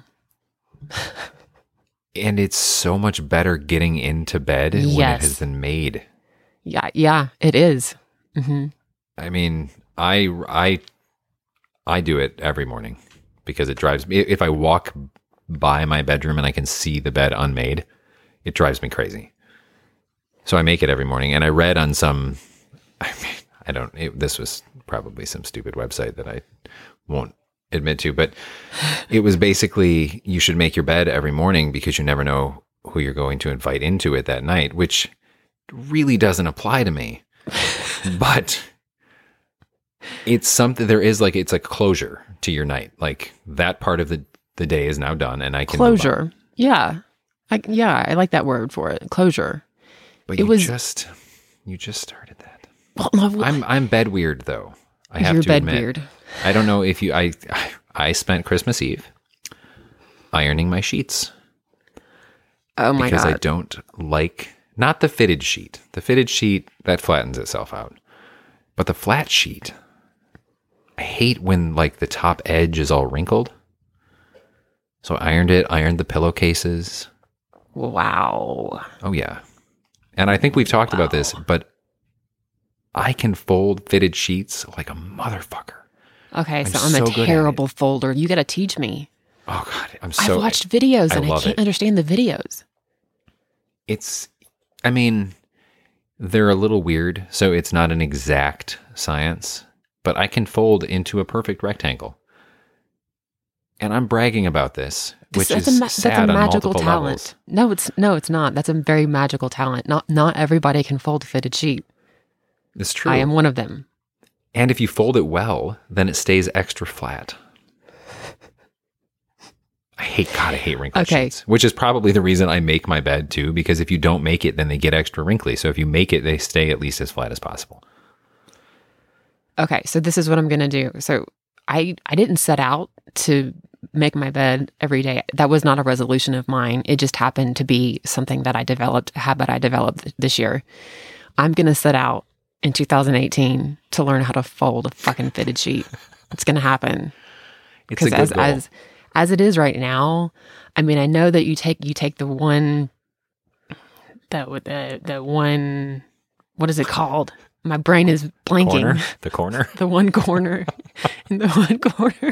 And it's so much better getting into bed when it Yes. has been made. Yeah. Yeah, it is. Mm-hmm. I mean, I I I do it every morning because it drives me. If I walk by my bedroom and I can see the bed unmade, it drives me crazy. So I make it every morning. And I read on some, I mean, I don't, it, this was probably some stupid website that I won't admit to, but it was basically you should make your bed every morning because you never know who you're going to invite into it that night, which really doesn't apply to me. But it's something, there is like, it's a closure to your night. Like that part of the, the day is now done and I can Closure. Yeah. I, yeah. I like that word for it. Closure. But it you was, just, you just started that. Well, no, I'm, I'm bed weird though. I have you're to bed admit. weird. I don't know if you, I, I spent Christmas Eve ironing my sheets. Oh my because God. I don't like, not the fitted sheet. The fitted sheet, that flattens itself out. But the flat sheet, I hate when like the top edge is all wrinkled. So I ironed it, ironed the pillowcases. Wow. Oh yeah. And I think we've talked wow. about this, but I can fold fitted sheets like a motherfucker. Okay, I'm so I'm so a terrible folder. You got to teach me. Oh God, I'm so. I've watched videos I and I love can't it. understand the videos. It's, I mean, they're a little weird, so it's not an exact science, but I can fold into a perfect rectangle. And I'm bragging about this, which This- is a ma- sad that's a on magical multiple talent. levels. No, it's no, it's not. That's a very magical talent. Not not everybody can fold a fitted sheet. It's true. I am one of them. And if you fold it well, then it stays extra flat. I hate, God, I hate wrinkled Okay. sheets, which is probably the reason I make my bed too, because if you don't make it, then they get extra wrinkly. So if you make it, they stay at least as flat as possible. Okay, so this is what I'm going to do. So I I didn't set out to make my bed every day. That was not a resolution of mine. It just happened to be something that I developed, a habit I developed th- this year. I'm going to set out in two thousand eighteen to learn how to fold a fucking fitted sheet. It's going to happen. It's a good as goal. as as it is right now, I mean, I know that you take you take the one that with the the one what is it called? My brain is blanking. Corner? The corner? The one corner. In the one corner.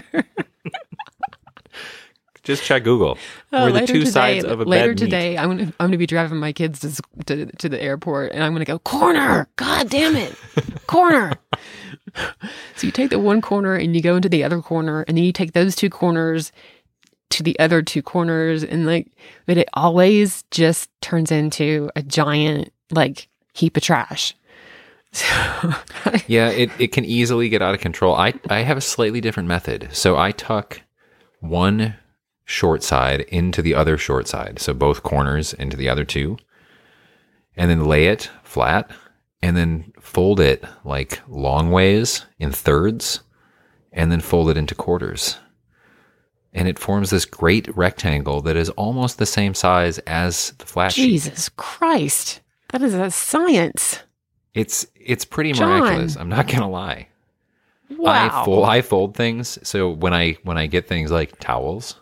Just check Google. Uh, Where the later two today, sides of a later bed meet. today, I'm gonna I'm gonna be driving my kids to, s- to to the airport, and I'm gonna go corner. God damn it, corner. So you take the one corner and you go into the other corner, and then you take those two corners to the other two corners, and like, but it always just turns into a giant like heap of trash. So Yeah, it, it can easily get out of control. I, I have a slightly different method. So I tuck one short side into the other short side. So both corners into the other two. And then lay it flat. And then fold it like long ways in thirds. And then fold it into quarters. And it forms this great rectangle that is almost the same size as the flat sheet. Jesus Christ, that is a science. It's it's pretty John. miraculous. I'm not gonna lie. Wow. I fold I fold things. So when I when I get things like towels,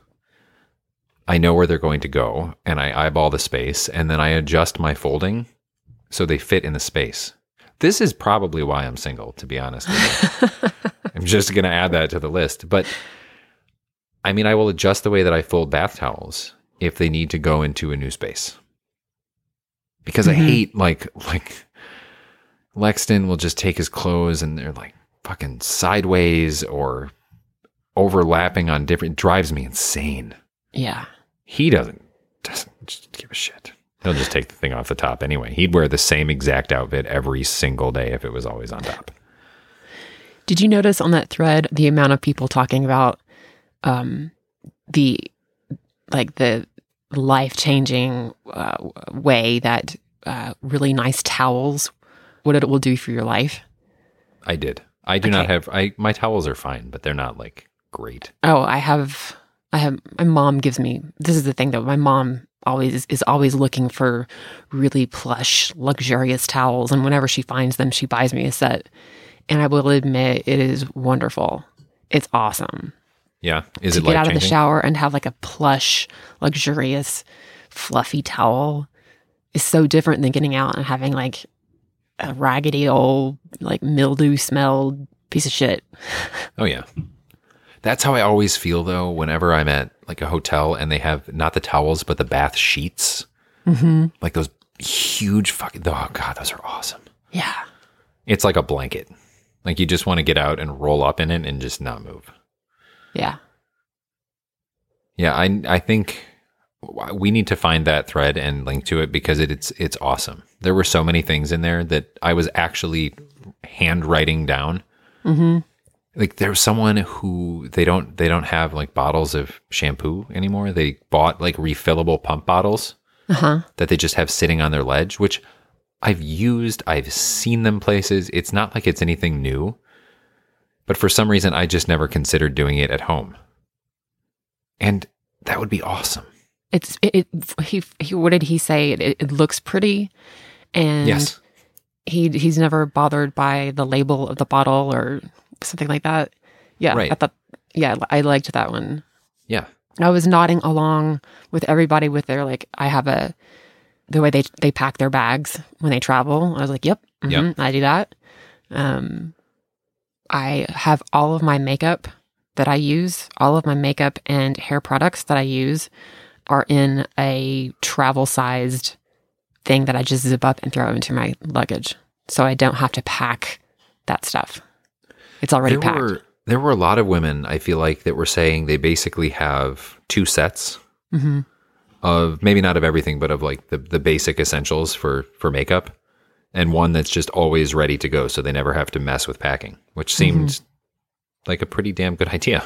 I know where they're going to go, and I eyeball the space, and then I adjust my folding so they fit in the space. This is probably why I'm single, to be honest with you. I'm just gonna add that to the list. But I mean, I will adjust the way that I fold bath towels if they need to go into a new space. Because Mm-hmm. I hate like like Lexton will just take his clothes and they're like fucking sideways or overlapping on different. It drives me insane. Yeah. He doesn't doesn't just give a shit. He'll just take the thing off the top anyway. He'd wear the same exact outfit every single day if it was always on top. Did you notice on that thread the amount of people talking about um, the like the life changing uh, way that uh, really nice towels, what it will do for your life? I did. I do not Okay. have. I my towels are fine, but they're not like great. Oh, I have. I have. My mom gives me. This is the thing though. My mom always is always looking for really plush, luxurious towels, and whenever she finds them, she buys me a set. And I will admit, it is wonderful. It's awesome. Yeah, is to it get out of the life-changing? shower and have like a plush, luxurious, fluffy towel is so different than getting out and having like a raggedy old, like mildew smelled piece of shit. Oh, yeah. That's how I always feel, though, whenever I'm at like a hotel and they have not the towels, but the bath sheets. Mm-hmm. Like those huge fucking, oh, God, those are awesome. Yeah. It's like a blanket. Like you just want to get out and roll up in it and just not move. Yeah. Yeah, I I think we need to find that thread and link to it because it, it's it's awesome. There were so many things in there that I was actually handwriting down. Mm-hmm. Like there's someone who they don't they don't have like bottles of shampoo anymore. They bought like refillable pump bottles uh-huh. that they just have sitting on their ledge, which I've used. I've seen them places. It's not like it's anything new, but for some reason I just never considered doing it at home. And that would be awesome. It's it, it he, he what did he say? It, it looks pretty, and yes. he he's never bothered by the label of the bottle or something like that. Yeah, right. I thought yeah, I liked that one. Yeah, I was nodding along with everybody with their like I have a the way they they pack their bags when they travel. I was like, yep, mm-hmm, yep. I do that. Um, I have all of my makeup that I use, all of my makeup and hair products that I use are in a travel-sized thing that I just zip up and throw into my luggage. So I don't have to pack that stuff. It's already there packed. Were, there were a lot of women, I feel like, that were saying they basically have two sets mm-hmm. of, maybe not of everything, but of like the, the basic essentials for, for makeup, and one that's just always ready to go so they never have to mess with packing, which seemed mm-hmm. like a pretty damn good idea.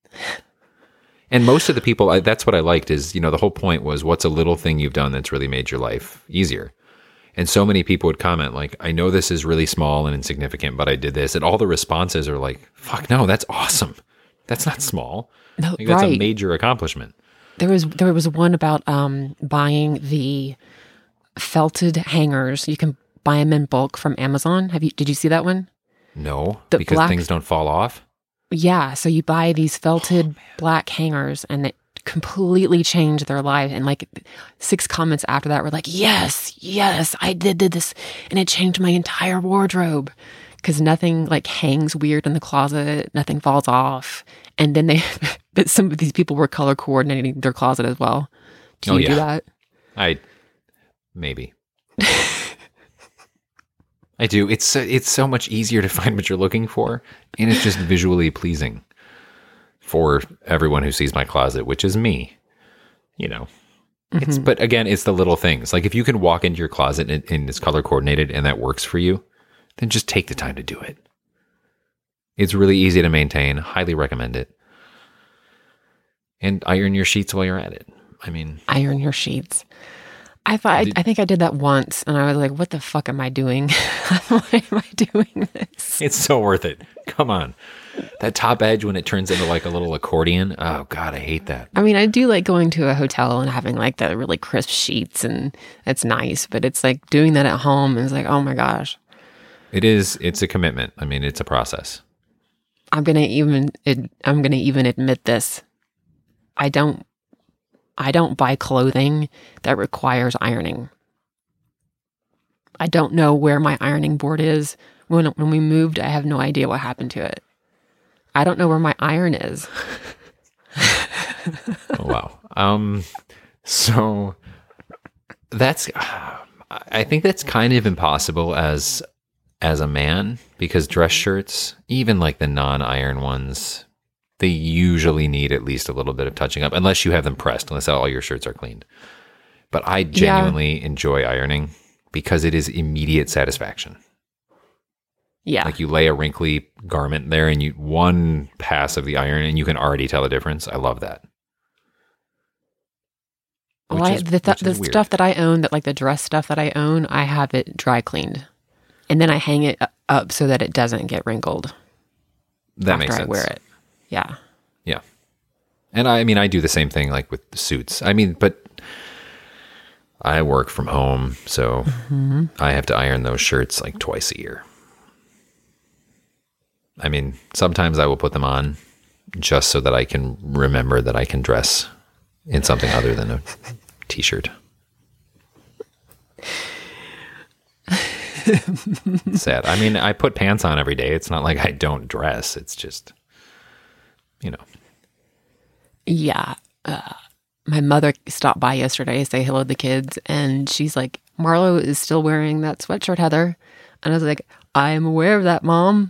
And most of the people, I, that's what I liked is, you know, the whole point was what's a little thing you've done that's really made your life easier. And so many people would comment like, I know this is really small and insignificant, but I did this. And all the responses are like, fuck no, that's awesome. That's not small. No, like, that's right. a major accomplishment. There was, there was one about um, buying the felted hangers. You can buy them in bulk from Amazon. Have you, did you see that one? No, the because black, things don't fall off. Yeah, so you buy these felted oh, black hangers and it completely changed their life. And like six comments after that were like, yes, yes, I did, did this. And it changed my entire wardrobe because nothing like hangs weird in the closet. Nothing falls off. And then they, but some of these people were color coordinating their closet as well. Do you oh, yeah. do that? I, maybe. I do. It's so, it's so much easier to find what you're looking for, and it's just visually pleasing for everyone who sees my closet, which is me. You know, mm-hmm. it's but again, it's the little things. Like if you can walk into your closet and, and it's color coordinated and that works for you, then just take the time to do it. It's really easy to maintain. Highly recommend it. And iron your sheets while you're at it. I mean, iron your sheets. I thought I, I think I did that once, and I was like, "What the fuck am I doing? Why am I doing this?" It's so worth it. Come on, that top edge when it turns into like a little accordion. Oh God, I hate that. I mean, I do like going to a hotel and having like the really crisp sheets, and it's nice. But it's like doing that at home is like, oh my gosh. It is. It's a commitment. I mean, it's a process. I'm gonna even. It, I'm gonna even admit this. I don't. I don't buy clothing that requires ironing. I don't know where my ironing board is. When when we moved, I have no idea what happened to it. I don't know where my iron is. Oh, wow. Um. So that's. I think that's kind of impossible as as a man because dress shirts, even like the non-iron ones, they usually need at least a little bit of touching up, unless you have them pressed, unless all your shirts are cleaned. But I genuinely yeah. enjoy ironing because it is immediate satisfaction. Yeah. Like you lay a wrinkly garment there and you one pass of the iron and you can already tell the difference. I love that. Well, I, is, the th- the stuff that I own, that like the dress stuff that I own, I have it dry cleaned. And then I hang it up so that it doesn't get wrinkled. That after makes sense. I wear it. Yeah. Yeah. And I, I mean, I do the same thing like with the suits. I mean, but I work from home, so mm-hmm. I have to iron those shirts like twice a year. I mean, sometimes I will put them on just so that I can remember that I can dress in something other than a t-shirt. It's sad. I mean, I put pants on every day. It's not like I don't dress. It's just, you know. Yeah. Uh, my mother stopped by yesterday to say hello to the kids, and she's like, Marlo is still wearing that sweatshirt, Heather. And I was like, I'm aware of that, Mom.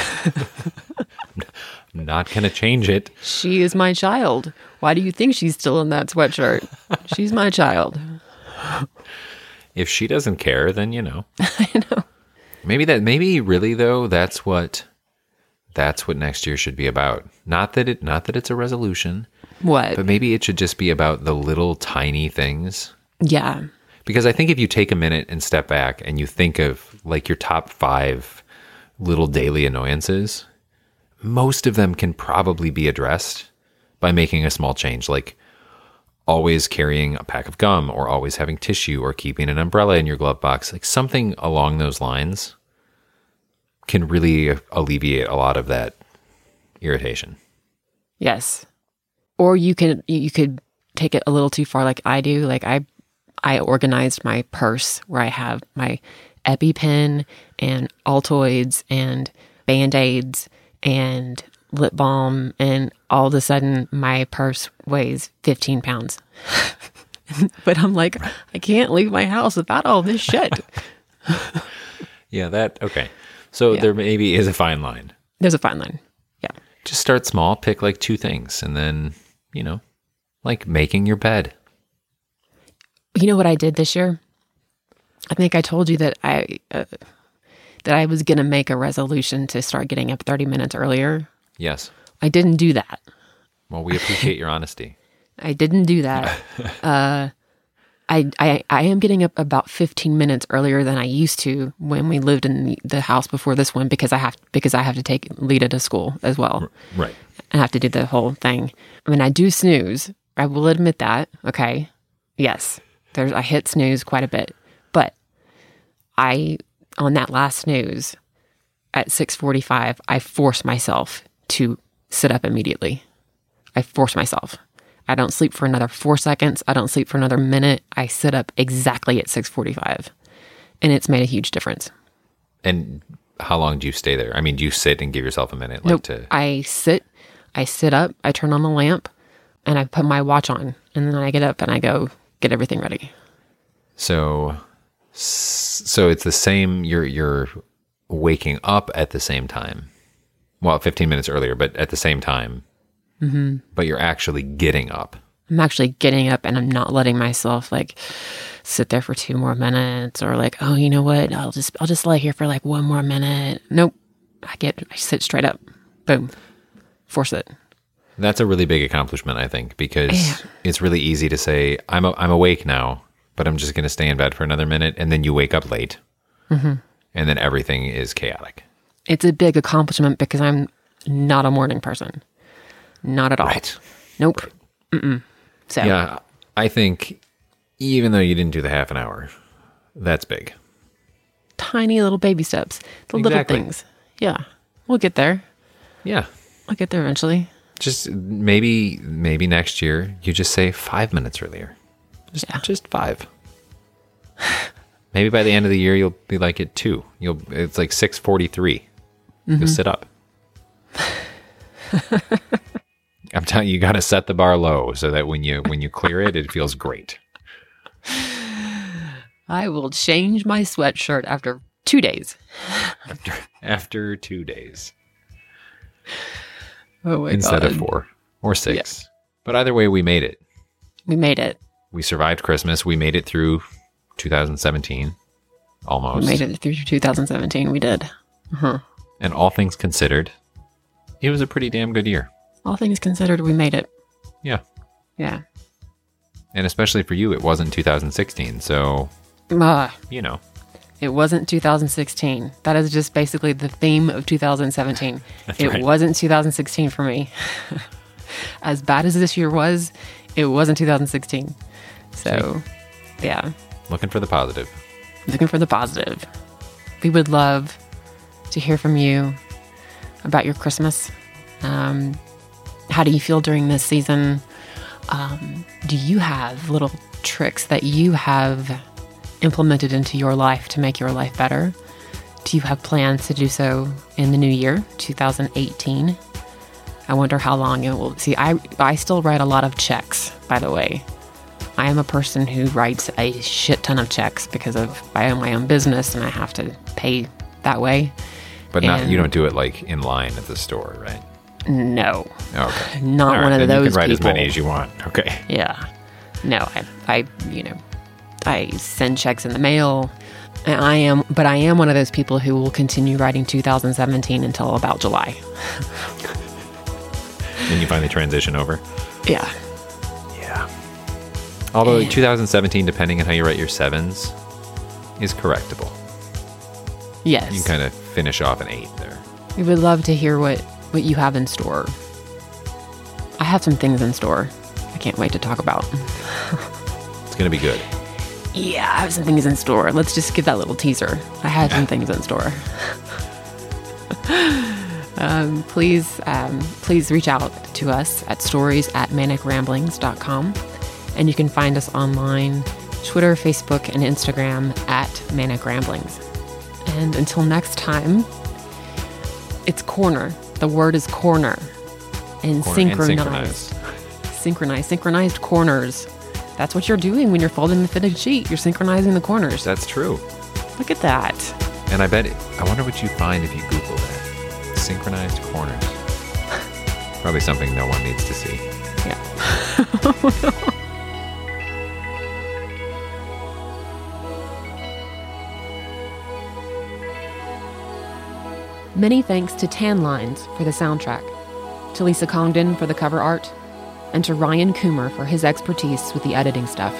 I'm not going to change it. She is my child. Why do you think she's still in that sweatshirt? She's my child. If she doesn't care, then, you know. I know. Maybe that, maybe really though, that's what, that's what next year should be about. Not that it, not that it's a resolution. What? But maybe it should just be about the little tiny things. Yeah. Because I think if you take a minute and step back and you think of like your top five little daily annoyances, most of them can probably be addressed by making a small change, like always carrying a pack of gum or always having tissue or keeping an umbrella in your glove box. Like something along those lines can really alleviate a lot of that irritation. Yes. Or you can you could take it a little too far like I do. Like I I organized my purse where I have my EpiPen and Altoids and Band-Aids and lip balm, and all of a sudden my purse weighs fifteen pounds. But I'm like, I can't leave my house without all this shit. Yeah, that, okay. So Yeah. there maybe is a fine line. There's a fine line. Yeah. Just start small, pick like two things, and then, you know, like making your bed. You know what I did this year? I think I told you that I uh, that I was going to make a resolution to start getting up thirty minutes earlier. Yes. I didn't do that. Well, we appreciate your honesty. I didn't do that. uh, I, I I am getting up about fifteen minutes earlier than I used to when we lived in the, the house before this one, because I have because I have to take Lita to school as well. Right. I have to do the whole thing. When I do snooze, I will admit that. Okay. Yes. There's I hit snooze quite a bit. But I on that last snooze at six forty-five, I force myself to sit up immediately. I force myself. I don't sleep for another four seconds. I don't sleep for another minute. I sit up exactly at six forty-five. And it's made a huge difference. And how long do you stay there? I mean, do you sit and give yourself a minute? Like Nope. to I sit, I sit up, I turn on the lamp, and I put my watch on. And then I get up and I go get everything ready. So, so it's the same, you're, you're waking up at the same time. Well, fifteen minutes earlier, but at the same time. Mm-hmm. But you're actually getting up. I'm actually getting up and I'm not letting myself like sit there for two more minutes or like, oh, you know what? I'll just, I'll just lay here for like one more minute. Nope. I get, I sit straight up. Boom. Force it. That's a really big accomplishment, I think, because Yeah. it's really easy to say, I'm a, I'm awake now, but I'm just going to stay in bed for another minute. And then you wake up late. Mm-hmm. And then everything is chaotic. It's a big accomplishment because I'm not a morning person. Not at all. Right. Nope. Mm-mm. So Yeah, I think even though you didn't do the half an hour, that's big. tiny little baby steps. The little Exactly. things. Yeah. We'll get there. Yeah. We'll get there eventually. Just maybe maybe next year you just say five minutes earlier. Just Yeah. just five. Maybe by the end of the year you'll be like at two. You'll it's like six forty three. Mm-hmm. You'll sit up. I'm telling you, you got to set the bar low so that when you when you clear it, it feels great. I will change my sweatshirt after two days. After after two days Oh my instead God. of four or six. But either way, we made it. We made it. We survived Christmas. We made it through two thousand seventeen, almost. We made it through two thousand seventeen. We did. Uh-huh. And all things considered, it was a pretty damn good year. All things considered, we made it. Yeah. Yeah. And especially for you, it wasn't two thousand sixteen. So, Ah, you know. it wasn't two thousand sixteen. That is just basically the theme of two thousand seventeen. It right. wasn't two thousand sixteen for me. As bad as this year was, it wasn't two thousand sixteen. So, yeah. Looking for the positive. Looking for the positive. We would love to hear from you about your Christmas. Um, how do you feel during this season? Um, do you have little tricks that you have implemented into your life to make your life better? Do you have plans to do so in the new year, two thousand eighteen? I wonder how long it will... See, I, I still write a lot of checks, by the way. I am a person who writes a shit ton of checks because of I own my own business and I have to pay that way. But not, And- you don't do it like in line at the store, right? No. Okay. Not All one right, of then those you can write people. as many as you want. Okay. Yeah. No, I, I, you know, I send checks in the mail. And I am, but I am one of those people who will continue writing two thousand seventeen until about July. Then you finally transition over. Yeah. Yeah. Although two thousand seventeen, depending on how you write your sevens, is correctable. Yes. You can kind of finish off an eight there. We would love to hear what, what you have in store. I have some things in store I can't wait to talk about. It's going to be good. Yeah, I have some things in store. Let's just give that little teaser. I have some things in store. um, please, um, please reach out to us at stories at manic ramblings dot com. And you can find us online, Twitter, Facebook, and Instagram at Manic Ramblings. And until next time, it's corner. The word is corner. And Corner and synchronized. Synchronized. Synchronized corners. That's what you're doing when you're folding the fitted sheet. You're synchronizing the corners. That's true. Look at that. And I bet, I wonder what you find if you Google that. Synchronized corners. Probably something no one needs to see. Yeah. Many thanks to Tan Lines for the soundtrack, to Lisa Congdon for the cover art, and to Ryan Coomer for his expertise with the editing stuff.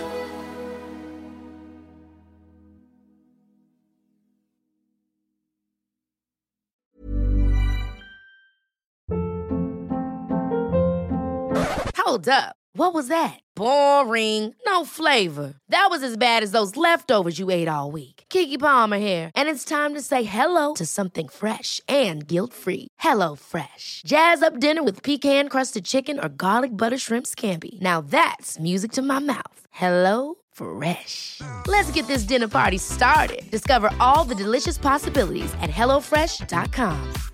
Hold up. What was that? Boring. No flavor. That was as bad as those leftovers you ate all week. Keke Palmer here, and it's time to say hello to something fresh and guilt-free. Hello Fresh. Jazz up dinner with pecan-crusted chicken or garlic butter shrimp scampi. Now that's music to my mouth. Hello Fresh. Let's get this dinner party started. Discover all the delicious possibilities at hello fresh dot com.